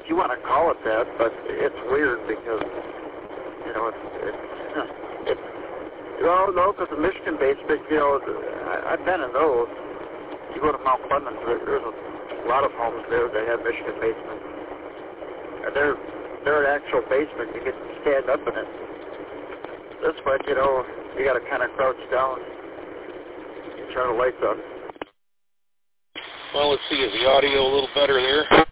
if you want to call it that, but it's weird because, you know, it's well, no, because the Michigan basement, you know, I've been in those. You go to Mount Clemens, there's a lot of homes there that have Michigan basements. And they're an actual basement. You can stand up in it. This one, you know, you got to kind of crouch down and turn the lights on. Well, let's see. Is the audio a little better there?